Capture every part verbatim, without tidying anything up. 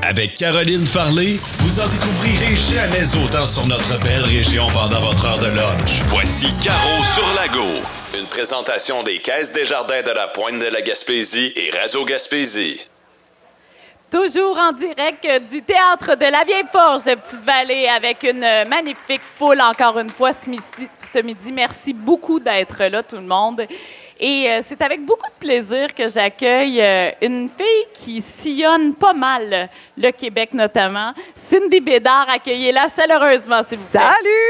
Avec Caroline Farley, vous en découvrirez jamais autant sur notre belle région pendant votre heure de lunch. Voici Caro sur Lago. Une présentation des Caisses Desjardins de la Pointe de la Gaspésie et Radio Gaspésie. Toujours en direct du Théâtre de la Vieille-Forge de Petite-Vallée avec une magnifique foule encore une fois ce midi. Ce midi. Merci beaucoup d'être là, tout le monde. Et euh, c'est avec beaucoup de plaisir que j'accueille euh, une fille qui sillonne pas mal le Québec notamment. Cindy Bédard, accueillez-la chaleureusement, s'il vous plaît.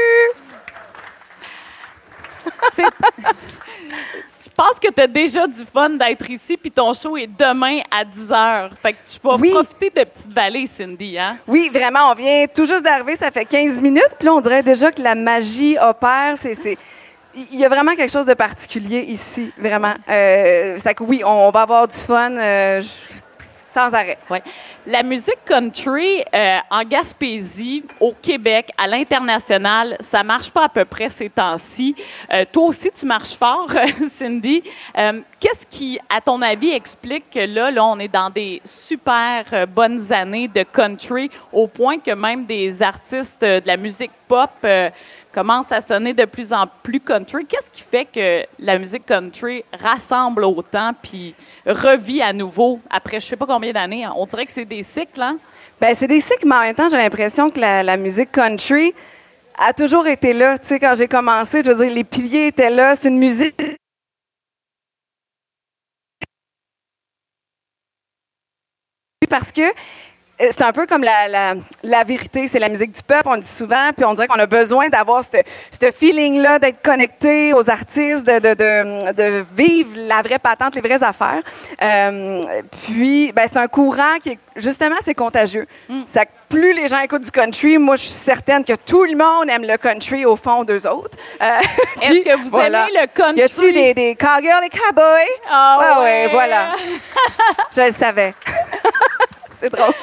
Salut! Je pense que tu as déjà du fun d'être ici, puis ton show est demain à dix heures. Fait que tu vas oui. profiter de Petite-Vallée, Cindy, hein? Oui, vraiment, on vient tout juste d'arriver, ça fait quinze minutes, puis là, on dirait déjà que la magie opère. C'est... c'est... Il y a vraiment quelque chose de particulier ici, vraiment. Euh, ça, oui, on va avoir du fun euh, sans arrêt. Ouais. La musique country euh, en Gaspésie, au Québec, à l'international, ça marche pas à peu près ces temps-ci. Euh, toi aussi, tu marches fort, Cindy. Euh, qu'est-ce qui, à ton avis, explique que là, là, on est dans des super euh, bonnes années de country, au point que même des artistes euh, de la musique pop euh, commence à sonner de plus en plus country. Qu'est-ce qui fait que la musique country rassemble autant puis revit à nouveau après je sais pas combien d'années? On dirait que c'est des cycles, hein? Bien, c'est des cycles, mais en même temps, j'ai l'impression que la, la musique country a toujours été là. Tu sais, quand j'ai commencé, je veux dire, les piliers étaient là. C'est une musique... Parce que c'est un peu comme la, la, la vérité, c'est la musique du peuple, on le dit souvent, puis on dirait qu'on a besoin d'avoir ce feeling-là, d'être connecté aux artistes, de, de, de, de vivre la vraie patente, les vraies affaires. Euh, puis, ben, c'est un courant qui, est, justement, c'est contagieux. Mm. Ça, plus les gens écoutent du country, moi, je suis certaine que tout le monde aime le country au fond d'eux autres. Euh, Est-ce que vous voilà. aimez le country? Y a-tu des, des cowgirls, des cowboys? Ah ouais, ouais, ouais, voilà. Je le savais. C'est drôle.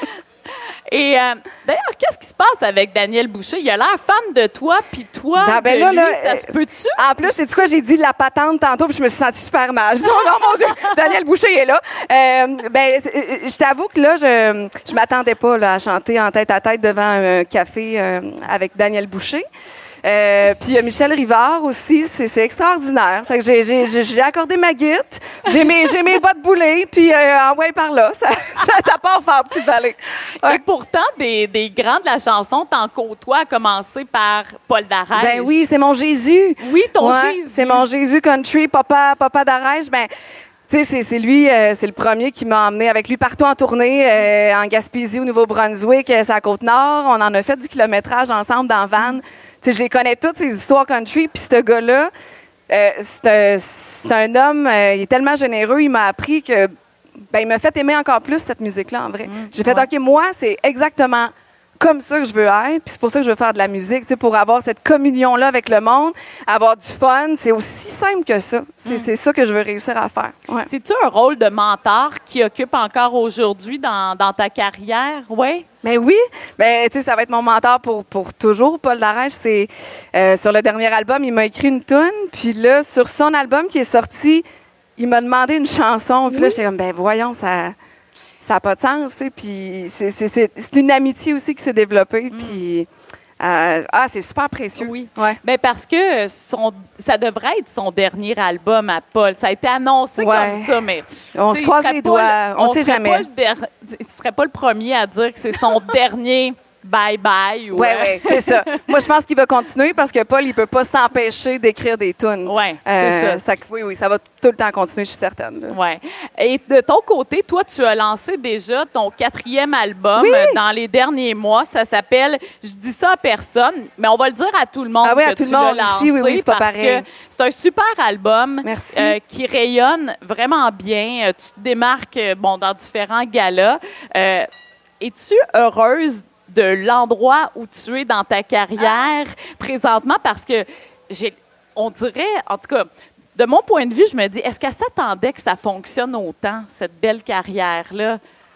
Et euh, d'ailleurs, qu'est-ce qui se passe avec Daniel Boucher? Il a l'air fan de toi, puis toi, non, ben de là, lui, là, ça se peut-tu? En plus, c'est quoi, j'ai dit la patente tantôt, puis je me suis sentie super mal. Je dis, oh non, mon Dieu, Daniel Boucher est là. Euh, ben, je t'avoue que là, je je m'attendais pas là, à chanter en tête à tête devant un café euh, avec Daniel Boucher. Euh, puis euh, Michel Rivard aussi, c'est, c'est extraordinaire. C'est que j'ai, j'ai, j'ai accordé ma guitare, j'ai mes, j'ai mes bottes boulées, puis euh, envoyé par là. Ça, ça, ça part fort, Petite-Vallée. Ouais. Et pourtant, des, des grands de la chanson t'en côtoient, à commencer par Paul Darèche. Ben oui, c'est mon Jésus. Oui, ton ouais, Jésus. C'est mon Jésus country, papa, papa Darèche. Ben, tu sais, c'est, c'est lui, euh, c'est le premier qui m'a emmené avec lui partout en tournée, euh, en Gaspésie, au Nouveau-Brunswick, euh, c'est à Côte-Nord. On en a fait du kilométrage ensemble dans van. Tu sais, je les connais toutes, ces histoires country. Puis ce gars-là, euh, c'est, un, c'est un homme, euh, il est tellement généreux, il m'a appris que, ben, il m'a fait aimer encore plus cette musique-là, en vrai. Mmh, J'ai fait, ouais. OK, moi, c'est exactement comme ça que je veux être, puis c'est pour ça que je veux faire de la musique, tu sais, pour avoir cette communion-là avec le monde, avoir du fun. C'est aussi simple que ça. C'est, mmh. c'est ça que je veux réussir à faire. Ouais. C'est-tu un rôle de mentor qui occupe encore aujourd'hui dans, dans ta carrière? Oui? Ben oui, ben tu sais, ça va être mon mentor pour pour toujours. Paul Darèche, c'est euh, sur le dernier album, il m'a écrit une toune, puis là sur son album qui est sorti, il m'a demandé une chanson, puis oui. là j'étais comme ben voyons, ça ça a pas de sens, tu sais, puis c'est c'est c'est c'est une amitié aussi qui s'est développée, mm. puis Euh, ah, c'est super précieux. Oui. Ouais. Ben parce que son, ça devrait être son dernier album à Paul. Ça a été annoncé ouais. comme ça, mais on se croise les doigts. On ne sait jamais. Il ne serait pas le premier à dire que c'est son dernier bye-bye. Oui, ouais, ouais, c'est ça. Moi, je pense qu'il va continuer parce que Paul, il peut pas s'empêcher d'écrire des tunes. Oui, euh, c'est ça. ça. Oui, oui, ça va tout le temps continuer, je suis certaine. Oui. Et de ton côté, toi, tu as lancé déjà ton quatrième album oui. dans les derniers mois. Ça s'appelle « Je dis ça à personne », mais on va le dire à tout le monde ah oui, que à tout tu le monde l'as lancé. Ici, oui, oui, c'est pas parce pareil. que c'est un super album euh, qui rayonne vraiment bien. Tu te démarques bon, dans différents galas. Euh, es-tu heureuse de l'endroit où tu es dans ta carrière ah. présentement? Parce que j'ai, on dirait, en tout cas, de mon point de vue, je me dis, est-ce qu'elle s'attendait que ça fonctionne autant, cette belle carrière-là?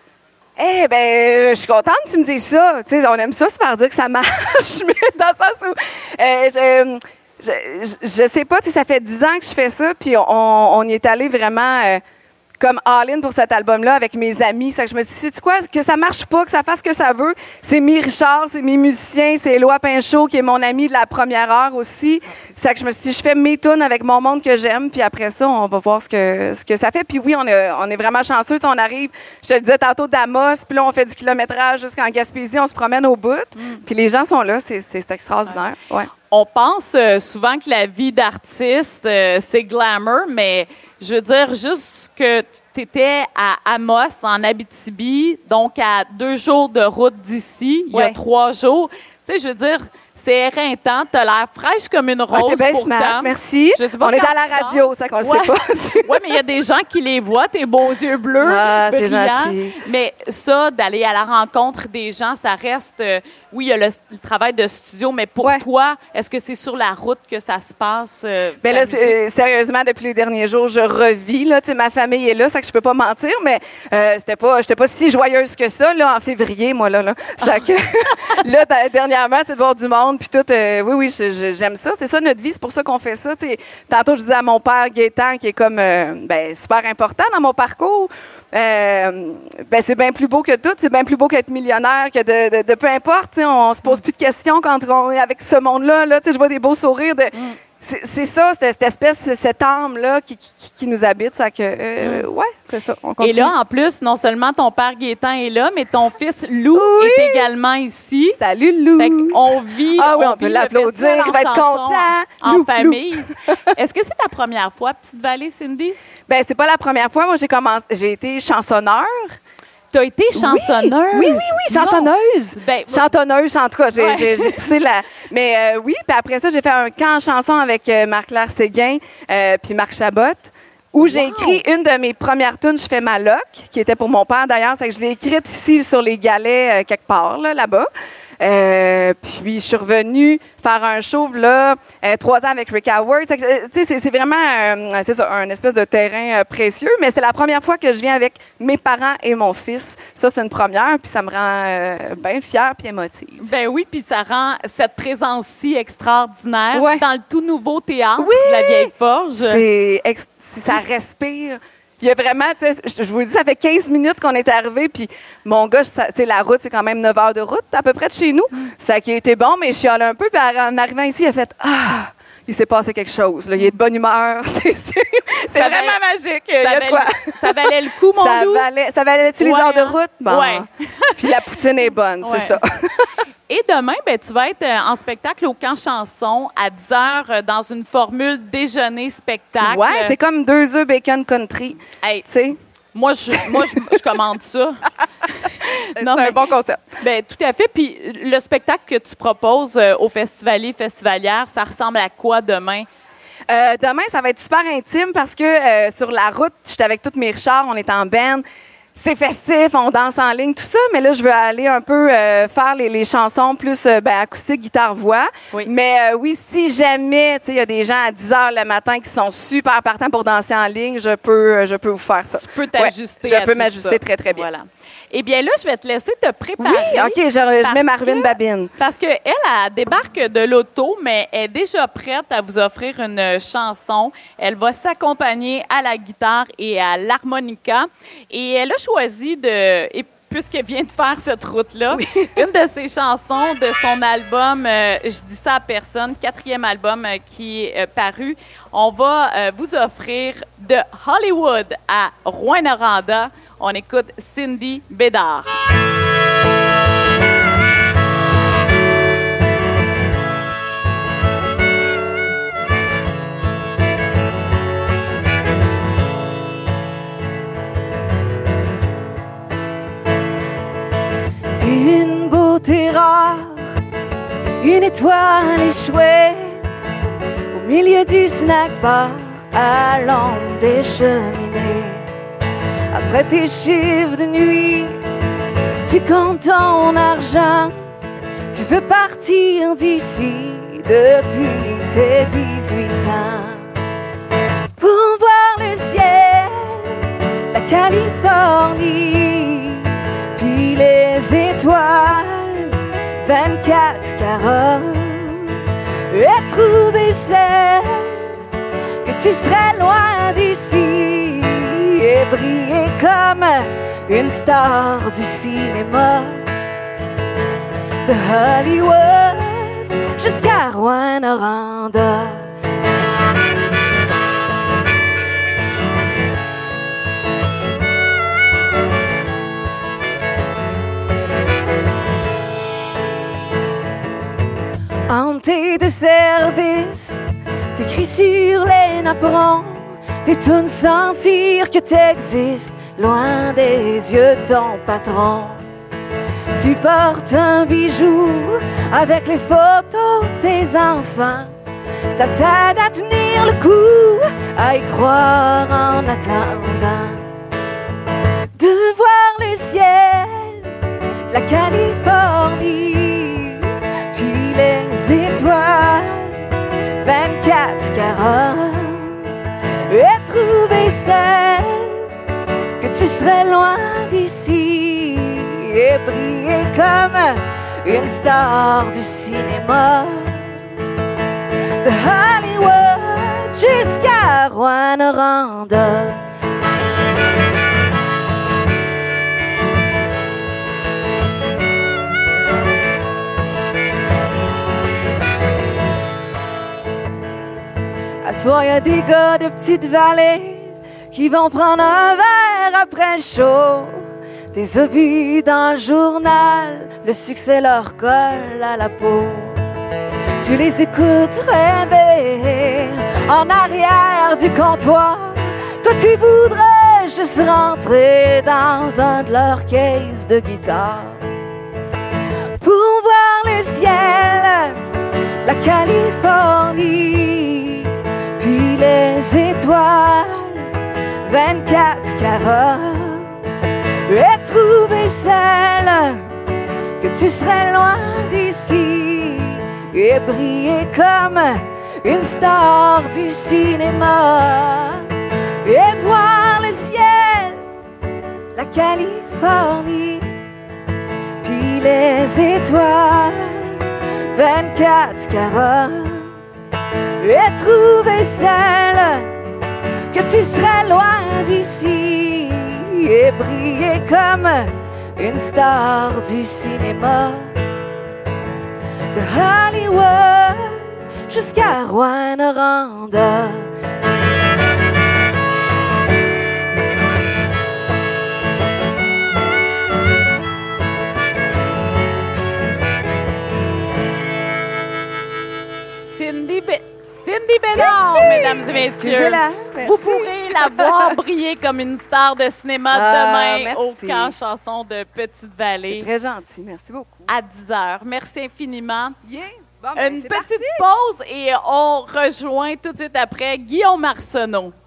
Eh bien, je suis contente que tu me dises ça. Tu sais, on aime ça se faire dire que ça marche, mais dans le sens où euh, je, je, je, je sais pas, tu sais, ça fait dix ans que je fais ça, puis on, on y est allé vraiment... Euh, comme all-in pour cet album-là avec mes amis. C'est que je me suis dit, sais-tu quoi, que ça marche pas, que ça fasse ce que ça veut. C'est Mi Richard, c'est mes musiciens, c'est Éloi Pinchot qui est mon ami de la première heure aussi. C'est que je me suis dit, je fais mes tunes avec mon monde que j'aime, puis après ça, on va voir ce que ce que ça fait. Puis oui, on est, on est vraiment chanceux. T'sais, on arrive, je te le disais tantôt, d'Amos, puis là, on fait du kilométrage jusqu'en Gaspésie, on se promène au bout. Mm. Puis les gens sont là, c'est, c'est extraordinaire. Ouais. Ouais. On pense euh, souvent que la vie d'artiste, euh, c'est glamour, mais je veux dire, juste que tu étais à Amos, en Abitibi, donc à deux jours de route d'ici, il ouais. y a trois jours. Tu sais, je veux dire, c'est éreintant. T'as l'air fraîche comme une rose. Ouais, t'es bien smart. Merci. On est à la radio, ça qu'on le ouais. sait pas. Oui, mais il y a des gens qui les voient, tes beaux yeux bleus. Ah, c'est gentil. Mais ça, d'aller à la rencontre des gens, ça reste... Euh, oui, il y a le, le travail de studio, mais pour ouais. toi, est-ce que c'est sur la route que ça se passe? Euh, Bien là, c'est, sérieusement, depuis les derniers jours, je revis. Là, ma famille est là, ça que je peux pas mentir, mais euh, c'était pas, j'étais pas si joyeuse que ça là, en février, moi. là, là. Ça que, là, dernièrement, tu sais, de voir du monde, puis tout, euh, oui, oui, je, je, j'aime ça. C'est ça notre vie, c'est pour ça qu'on fait ça. T'sais. Tantôt, je disais à mon père Gaétan, qui est comme euh, ben, super important dans mon parcours, euh, ben, c'est bien plus beau que tout. C'est bien plus beau qu'être millionnaire, que de, de, de peu importe. T'sais, on se pose plus de questions quand on est avec ce monde-là. Là, je vois des beaux sourires. De, mm. c'est, c'est ça, cette, cette espèce, cette âme-là qui, qui, qui nous habite. Ça que, euh, mm. Ouais, c'est ça. On continue. Et là, en plus, non seulement ton père Gaétan est là, mais ton fils Lou oui. est également ici. Salut Lou! Fait qu'on vit, ah oui, on, on peut l'applaudir, il va être content. En Lou, famille. Lou. Est-ce que c'est ta première fois, Petite-Vallée, Cindy? Bien, c'est pas la première fois. Moi, j'ai commencé, j'ai été chansonneur. Tu as été chansonneuse? Oui, oui, oui, oui chansonneuse. Ben, Chantonneuse, en tout cas, j'ai, ouais. j'ai, j'ai poussé la... Mais euh, oui, puis après ça, j'ai fait un camp en chanson avec euh, Marc-Claire Séguin euh, puis Marc Chabot, où wow. j'ai écrit une de mes premières tunes, Je fais ma loc, qui était pour mon père d'ailleurs, c'est que je l'ai écrite ici sur les galets, euh, quelque part, là, là-bas. Euh, puis je suis revenue faire un show là euh, trois ans avec Rick Howard. Tu sais, c'est, c'est vraiment euh, c'est ça, un espèce de terrain euh, précieux. Mais c'est la première fois que je viens avec mes parents et mon fils. Ça, c'est une première, puis ça me rend euh, bien fière puis émotive. Ben oui, puis ça rend cette présence-ci extraordinaire ouais. dans le tout nouveau théâtre oui. de la Vieille Forge. C'est ex- ça respire. Il y a vraiment, tu sais, je vous le dis, ça fait quinze minutes qu'on est arrivé, puis mon gars, tu sais, la route, c'est quand même neuf heures de route, à peu près de chez nous. Mm. Ça qui a été bon, mais je chiale un peu, puis en arrivant ici, il a fait « Ah! » Il s'est passé quelque chose. Là. Il est de bonne humeur. C'est, c'est, c'est vraiment valait, magique. Il y a de quoi. Ça valait le coup, mon ça loup? Valait, ça valait-tu ouais, les heures de route? Bon. Ouais. Puis la poutine est bonne, ouais. c'est ça. Et demain, ben, tu vas être en spectacle au Camp Chanson à dix heures dans une formule déjeuner-spectacle. Oui, c'est comme deux œufs bacon country. Hey, tu sais? Moi, je, moi, je, je commande ça. c'est non, mais, un bon concept. Ben, tout à fait. Puis le spectacle que tu proposes euh, aux festivaliers, festivalières, ça ressemble à quoi demain? Euh, demain, ça va être super intime parce que euh, sur la route, j'étais avec toutes mes Richards, on est en band. C'est festif, on danse en ligne, tout ça, mais là, je veux aller un peu euh, faire les, les chansons plus euh, ben, acoustique, guitare-voix. Oui. Mais euh, oui, si jamais, tu sais, il y a des gens à dix heures le matin qui sont super partants pour danser en ligne, je peux, je peux vous faire ça. Tu peux t'ajuster ouais, à Je peux tout m'ajuster ça. très, très bien. Voilà. Eh bien là, je vais te laisser te préparer. Oui, OK, je, je mets ma ruine babine. Parce qu'elle, elle débarque de l'auto, mais elle est déjà prête à vous offrir une chanson. Elle va s'accompagner à la guitare et à l'harmonica. Et elle a choisi de... Et puisqu'elle vient de faire cette route-là, oui. une de ses chansons de son album euh, « Je dis ça à personne », quatrième album euh, qui est euh, paru, on va euh, vous offrir de Hollywood à Rouyn-Noranda. On écoute Cindy Bédard. T'es une beauté rare, une étoile échouée au milieu du snack bar à l'ombre des cheminées. Après tes chiffres de nuit, tu comptes ton argent. Tu veux partir d'ici depuis tes dix-huit ans pour voir le ciel, la Californie, puis les étoiles, vingt-quatre carats, et trouver celle que tu serais loin d'ici. et briller comme une star du cinéma. De Hollywood jusqu'à Rouyn-Noranda. Hanté de service, t'écris sur les napperons, des tunes sentir que t'existes loin des yeux de ton patron. Tu portes un bijou avec les photos de tes enfants. Ça t'aide à tenir le coup, à y croire en attendant. De voir le ciel, la Californie, puis les étoiles, vingt-quatre carats, et trouver celle que tu serais loin d'ici et briller comme une star du cinéma. De Hollywood jusqu'à Rouyn-Noranda. À soir, y a des gars de Petite-Vallée qui vont prendre un verre après le show. T'es as vus dans le journal, le succès leur colle à la peau. Tu les écoutes rêver en arrière du comptoir. Toi, tu voudrais juste rentrer dans un de leurs cases de guitare pour voir le ciel, la Californie, puis les étoiles, vingt-quatre carats, et trouver celle que tu serais loin d'ici et briller comme une star du cinéma et voir le ciel, la Californie, puis les étoiles, vingt-quatre carats, et trouver celle que tu serais loin d'ici et briller comme une star du cinéma. De Hollywood jusqu'à Rouyn-Noranda. Cindy, Be- Cindy Bédard, mesdames et messieurs. Excusez-la. Merci. Vous pourrez la voir briller comme une star de cinéma Ah, demain merci. au camp chanson de Petite-Vallée C'est très gentil. Merci beaucoup. à dix heures. Merci infiniment. Bien. Bon, ben, Une c'est petite parti. pause et on rejoint tout de suite après Guillaume Arsenault.